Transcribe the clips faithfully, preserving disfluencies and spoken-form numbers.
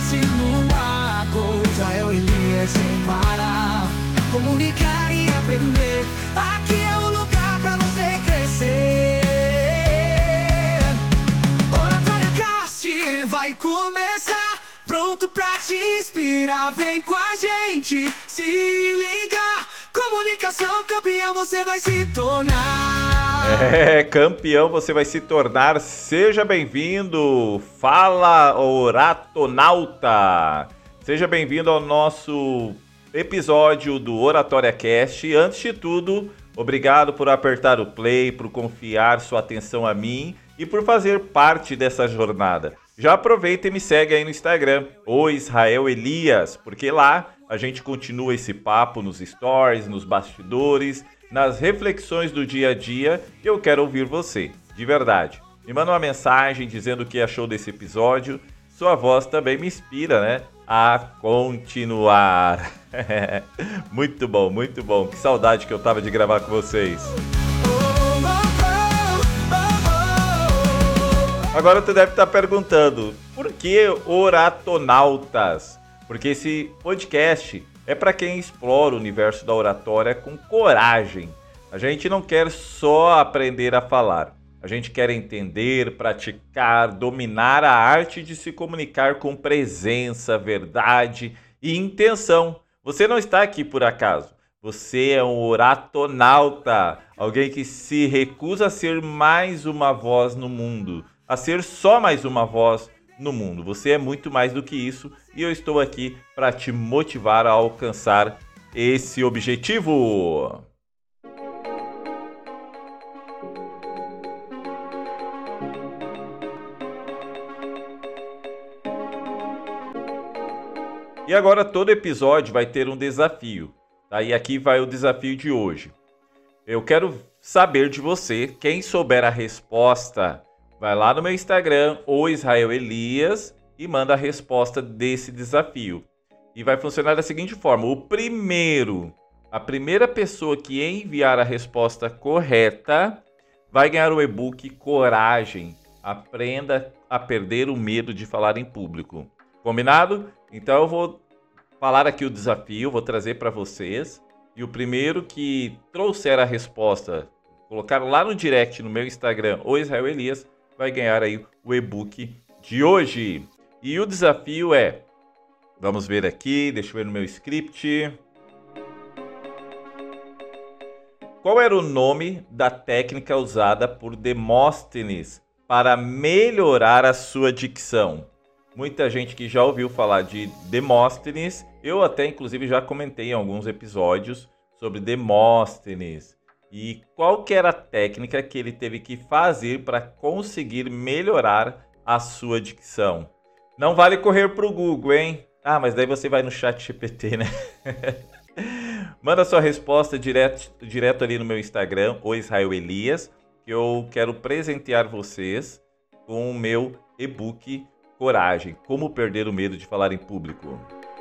se numa coisa é o Elias sem parar. Comunicar e aprender, aqui é o lugar pra você crescer. Oratória Cast vai começar, pronto pra te inspirar. Vem com a gente, se liga. Comunicação campeão você vai se tornar. É, campeão você vai se tornar. Seja bem-vindo. Fala, Oratonauta. Seja bem-vindo ao nosso episódio do Oratória Cast. Antes de tudo, obrigado por apertar o play, por confiar sua atenção a mim e por fazer parte dessa jornada. Já aproveita e me segue aí no Instagram, o Israel Elias, porque lá a gente continua esse papo nos stories, nos bastidores, nas reflexões do dia a dia, e eu quero ouvir você, de verdade. Me manda uma mensagem dizendo o que achou desse episódio. Sua voz também me inspira, né, a continuar. Muito bom, muito bom. Que saudade que eu tava de gravar com vocês. Agora tu deve estar perguntando, por que Oratonautas? Porque esse podcast é para quem explora o universo da oratória com coragem. A gente não quer só aprender a falar. A gente quer entender, praticar, dominar a arte de se comunicar com presença, verdade e intenção. Você não está aqui por acaso. Você é um oratonauta, alguém que se recusa a ser mais uma voz no mundo, a ser só mais uma voz no mundo. Você é muito mais do que isso e eu estou aqui para te motivar a alcançar esse objetivo. E agora todo episódio vai ter um desafio, tá? E aqui vai o desafio de hoje. Eu quero saber de você, quem souber a resposta, vai lá no meu Instagram, o Israel Elias, e manda a resposta desse desafio. E vai funcionar da seguinte forma: o primeiro, a primeira pessoa que enviar a resposta correta vai ganhar o e-book Coragem. Aprenda a perder o medo de falar em público. Combinado? Então eu vou falar aqui o desafio, vou trazer para vocês. E o primeiro que trouxer a resposta, colocar lá no direct no meu Instagram, o Israel Elias, vai ganhar aí o e-book de hoje. E o desafio é, vamos ver aqui, deixa eu ver no meu script. Qual era o nome da técnica usada por Demóstenes para melhorar a sua dicção? Muita gente que já ouviu falar de Demóstenes, eu até inclusive já comentei em alguns episódios sobre Demóstenes. E qual que era a técnica que ele teve que fazer para conseguir melhorar a sua dicção? Não vale correr pro Google, hein? Ah, mas daí você vai no chat G P T, né? Manda sua resposta direto, direto ali no meu Instagram, o Israel Elias, que eu quero presentear vocês com o meu e-book Coragem, como perder o medo de falar em público.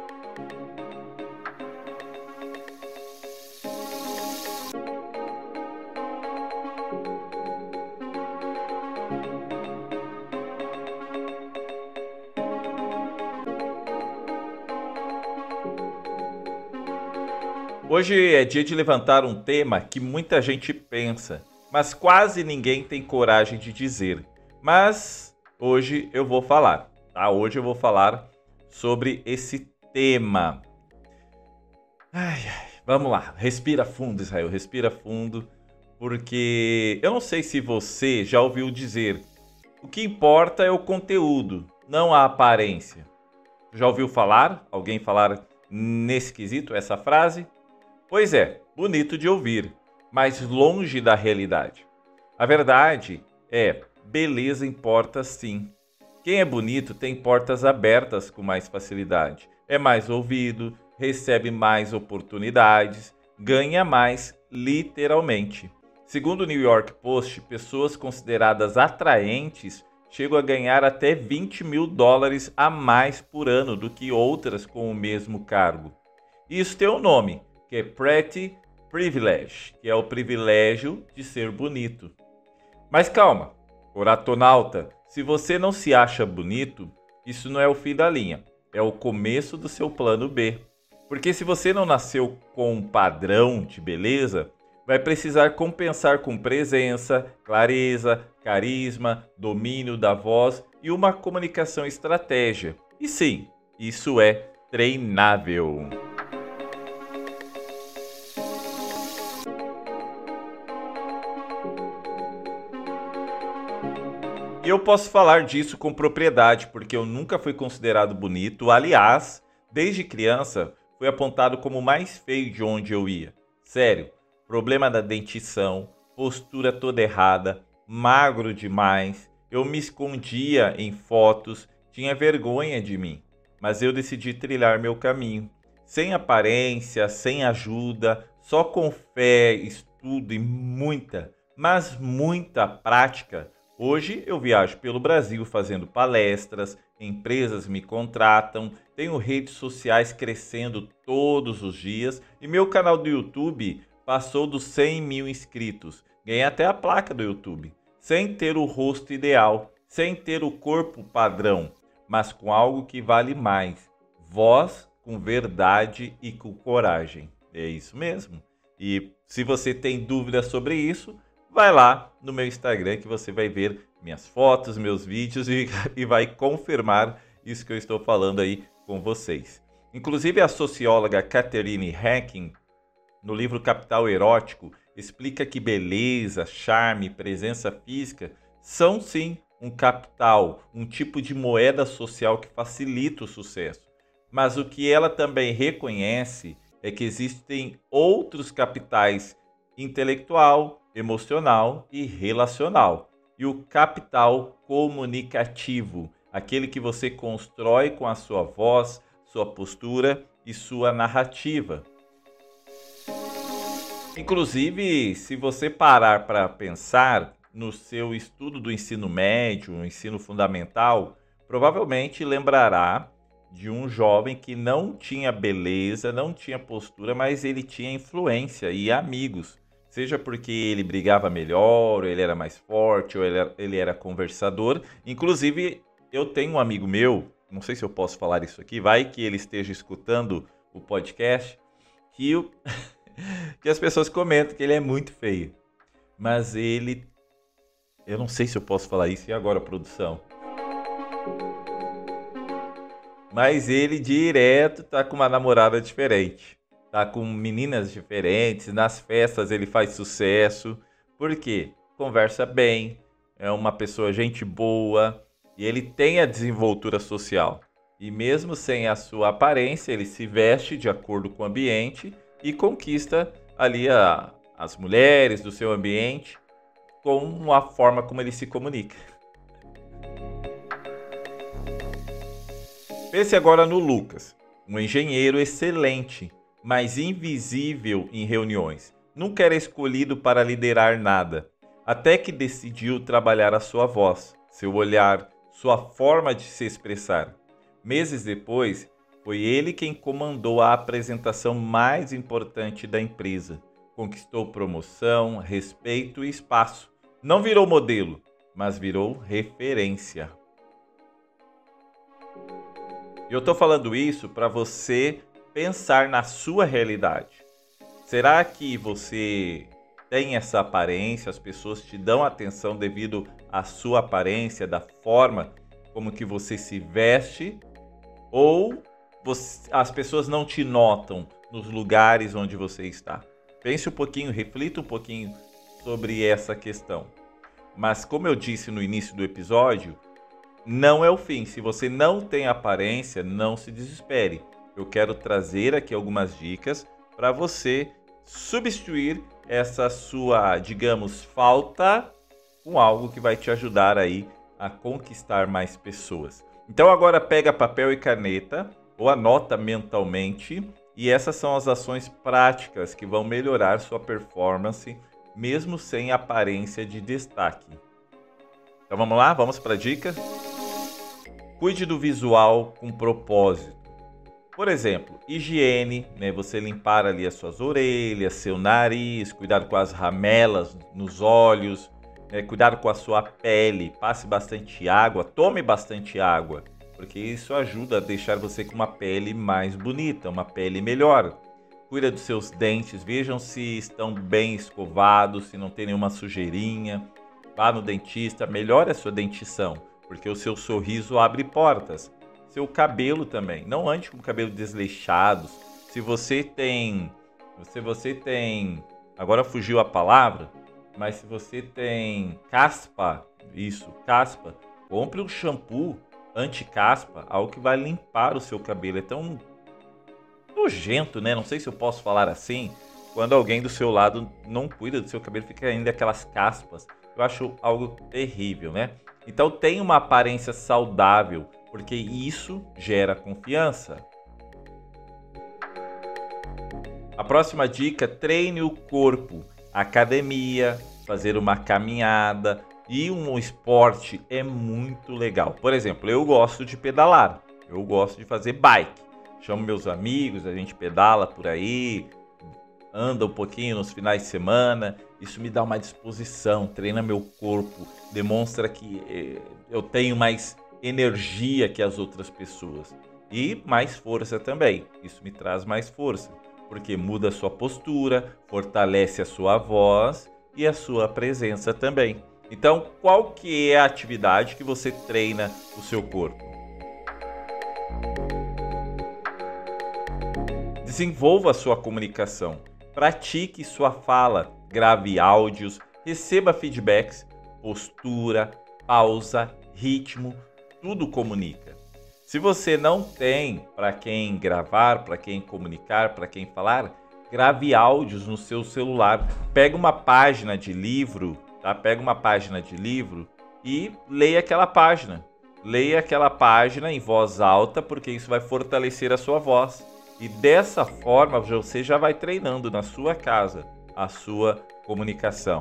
Hoje é dia de levantar um tema que muita gente pensa, mas quase ninguém tem coragem de dizer. Mas hoje eu vou falar, tá? Hoje eu vou falar sobre esse tema. Ai, ai, vamos lá, respira fundo, Israel, respira fundo, porque eu não sei se você já ouviu dizer, o que importa é o conteúdo, não a aparência. Já ouviu falar? Alguém falar nesse quesito, essa frase? Pois é, bonito de ouvir, mas longe da realidade. A verdade é, beleza importa sim. Quem é bonito tem portas abertas com mais facilidade, é mais ouvido, recebe mais oportunidades, ganha mais literalmente. Segundo o New York Post, pessoas consideradas atraentes chegam a ganhar até vinte mil dólares a mais por ano do que outras com o mesmo cargo. Isso tem um nome, que é Pretty Privilege, que é o privilégio de ser bonito. Mas calma, oratonauta, se você não se acha bonito, isso não é o fim da linha. é o começo do seu plano B. Porque se você não nasceu com um padrão de beleza, vai precisar compensar com presença, clareza, carisma, domínio da voz e uma comunicação estratégia. E sim, isso é treinável. E eu posso falar disso com propriedade, porque eu nunca fui considerado bonito. Aliás, desde criança, fui apontado como o mais feio de onde eu ia. Sério, problema da dentição, postura toda errada, magro demais. Eu me escondia em fotos, tinha vergonha de mim. Mas eu decidi trilhar meu caminho. Sem aparência, sem ajuda, só com fé, estudo e muita, mas muita prática. Hoje eu viajo pelo Brasil fazendo palestras, empresas me contratam, tenho redes sociais crescendo todos os dias e meu canal do YouTube passou dos cem mil inscritos. Ganhei até a placa do YouTube, sem ter o rosto ideal, sem ter o corpo padrão, mas com algo que vale mais, voz com verdade e com coragem. É isso mesmo. E se você tem dúvidas sobre isso, vai lá no meu Instagram que você vai ver minhas fotos, meus vídeos e, e vai confirmar isso que eu estou falando aí com vocês. Inclusive a socióloga Catherine Hacking, no livro Capital Erótico, explica que beleza, charme, presença física são sim um capital, um tipo de moeda social que facilita o sucesso. Mas o que ela também reconhece é que existem outros capitais intelectual, emocional e relacional. E o capital comunicativo, aquele que você constrói com a sua voz, sua postura e sua narrativa. Inclusive, se você parar para pensar no seu estudo do ensino médio, ensino fundamental, provavelmente lembrará de um jovem que não tinha beleza, não tinha postura, mas ele tinha influência e amigos. Seja porque ele brigava melhor, ou ele era mais forte, ou ele era, ele era conversador. Inclusive, eu tenho um amigo meu, não sei se eu posso falar isso aqui, vai que ele esteja escutando o podcast, que, eu, que as pessoas comentam que ele é muito feio. Mas ele... Eu não sei se eu posso falar isso. E agora, produção? Mas ele direto tá com uma namorada diferente. Tá com meninas diferentes, nas festas ele faz sucesso. Por quê? Conversa bem, é uma pessoa gente boa e ele tem a desenvoltura social. E mesmo sem a sua aparência, ele se veste de acordo com o ambiente e conquista ali a, as mulheres do seu ambiente com a forma como ele se comunica. Pense agora no Lucas, um engenheiro excelente, mas invisível em reuniões. Nunca era escolhido para liderar nada, até que decidiu trabalhar a sua voz, seu olhar, sua forma de se expressar. Meses depois, foi ele quem comandou a apresentação mais importante da empresa. Conquistou promoção, respeito e espaço. Não virou modelo, mas virou referência. E eu estou falando isso para você pensar na sua realidade. Será que você tem essa aparência, as pessoas te dão atenção devido à sua aparência, da forma como que você se veste? Ou você, as pessoas não te notam nos lugares onde você está? Pense um pouquinho, reflita um pouquinho sobre essa questão. Mas como eu disse no início do episódio, não é o fim. Se você não tem aparência, não se desespere. Eu quero trazer aqui algumas dicas para você substituir essa sua, digamos, falta com algo que vai te ajudar aí a conquistar mais pessoas. Então agora pega papel e caneta ou anota mentalmente e essas são as ações práticas que vão melhorar sua performance mesmo sem aparência de destaque. Então vamos lá, vamos para a dica? Cuide do visual com propósito. Por exemplo, higiene, né? Você limpar ali as suas orelhas, seu nariz, cuidado com as ramelas nos olhos, né? Cuidado com a sua pele, passe bastante água, tome bastante água. porque isso ajuda a deixar você com uma pele mais bonita, uma pele melhor. Cuida dos seus dentes, vejam se estão bem escovados, se não tem nenhuma sujeirinha. Vá no dentista, melhore a sua dentição, porque o seu sorriso abre portas. Seu cabelo também, não ande com o cabelo desleixado. Se você tem, se você tem, agora fugiu a palavra, mas se você tem caspa, isso, caspa, compre um shampoo anti-caspa, algo que vai limpar o seu cabelo. É tão nojento, né? Não sei se eu posso falar assim, quando alguém do seu lado não cuida do seu cabelo, fica ainda aquelas caspas. Eu acho algo terrível, né? Então tenha uma aparência saudável, porque isso gera confiança. A próxima dica, treine o corpo. Academia, fazer uma caminhada e um esporte é muito legal. Por exemplo, eu gosto de pedalar, eu gosto de fazer bike. Chamo meus amigos, a gente pedala por aí, anda um pouquinho nos finais de semana. Isso me dá uma disposição, treina meu corpo, demonstra que eh, eu tenho mais energia que as outras pessoas. E mais força também, isso me traz mais força. Porque muda a sua postura, fortalece a sua voz e a sua presença também. Então, qual que é a atividade que você treina o seu corpo? Desenvolva a sua comunicação, pratique sua fala, grave áudios, receba feedbacks, postura, pausa, ritmo, tudo comunica. Se você não tem para quem gravar, para quem comunicar, para quem falar, grave áudios no seu celular. Pega uma página de livro, tá? Pega uma página de livro e leia aquela página. Leia aquela página em voz alta, porque isso vai fortalecer a sua voz. E dessa forma você já vai treinando na sua casa a sua comunicação.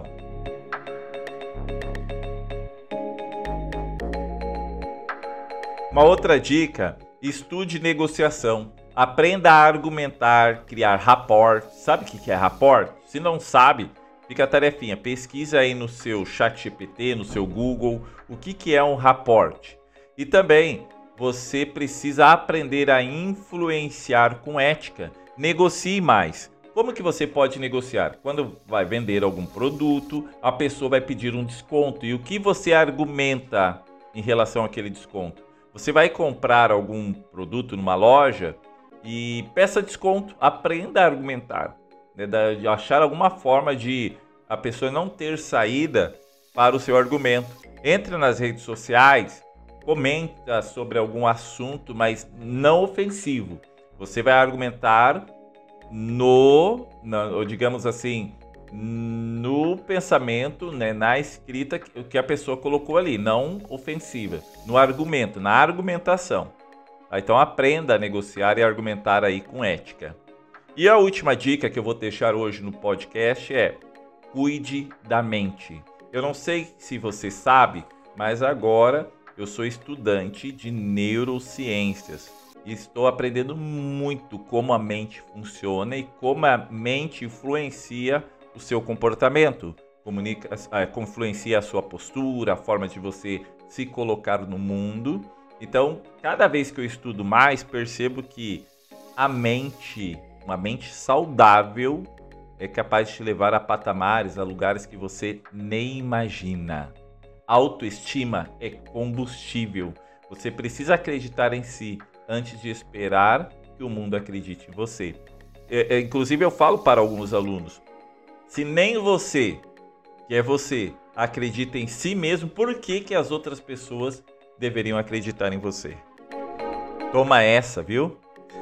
Uma outra dica, estude negociação. Aprenda a argumentar, criar rapport. Sabe o que é rapport? Se não sabe, fica a tarefinha. Pesquisa aí no seu ChatGPT, no seu Google, o que é um rapport. E também você precisa aprender a influenciar com ética. Negocie mais. Como que você pode negociar? Quando vai vender algum produto, a pessoa vai pedir um desconto. E o que você argumenta em relação àquele desconto? Você vai comprar algum produto numa loja e peça desconto. Aprenda a argumentar, né? De achar alguma forma de a pessoa não ter saída para o seu argumento. Entre nas redes sociais, comenta sobre algum assunto, mas não ofensivo. Você vai argumentar no, no digamos assim, no pensamento, né, na escrita que a pessoa colocou ali, não ofensiva, no argumento, na argumentação. Então aprenda a negociar e argumentar aí com ética. E a última dica que eu vou deixar hoje no podcast é: cuide da mente. Eu não sei se você sabe, mas agora eu sou estudante de neurociências e estou aprendendo muito como a mente funciona e como a mente influencia o seu comportamento, comunica, influencia a sua postura, a forma de você se colocar no mundo. Então, cada vez que eu estudo mais, percebo que a mente, uma mente saudável, é capaz de te levar a patamares, a lugares que você nem imagina. Autoestima é combustível. Você precisa acreditar em si antes de esperar que o mundo acredite em você. É, é, inclusive, eu falo para alguns alunos: se nem você, que é você, acredita em si mesmo, por que que as outras pessoas deveriam acreditar em você? Toma essa, viu?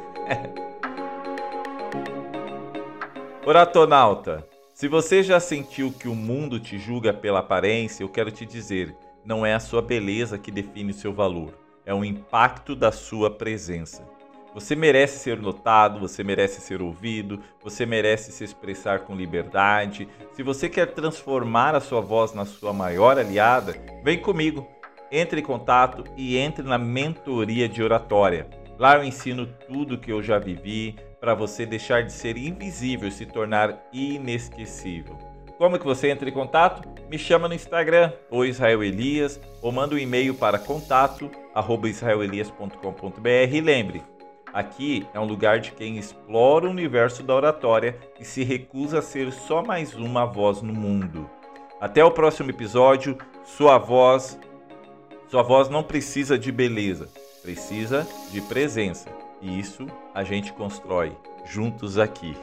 Oratonauta, se você já sentiu que o mundo te julga pela aparência, eu quero te dizer, não é a sua beleza que define o seu valor, é o impacto da sua presença. Você merece ser notado, você merece ser ouvido, você merece se expressar com liberdade. Se você quer transformar a sua voz na sua maior aliada, vem comigo. Entre em contato e entre na mentoria de oratória. Lá eu ensino tudo que eu já vivi para você deixar de ser invisível e se tornar inesquecível. Como que você entra em contato? Me chama no Instagram, ou Israel Elias, ou manda um e-mail para contato arroba israel elias ponto com ponto b r. E lembre, aqui é um lugar de quem explora o universo da oratória e se recusa a ser só mais uma voz no mundo. Até o próximo episódio. Sua voz, sua voz não precisa de beleza, precisa de presença. E isso a gente constrói juntos aqui.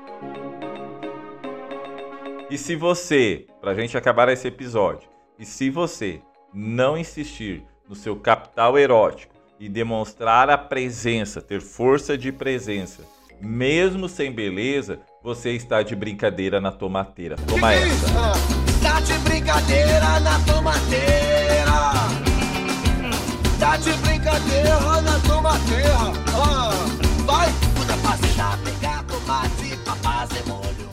E se você, pra gente acabar esse episódio, e se você não insistir no seu capital erótico e demonstrar a presença, ter força de presença, mesmo sem beleza, você está de brincadeira na tomateira. Toma essa. Tá de brincadeira na tomateira. Tá de brincadeira na tomateira. Ah, vai, muda pra pegar tomate pra fazer molho.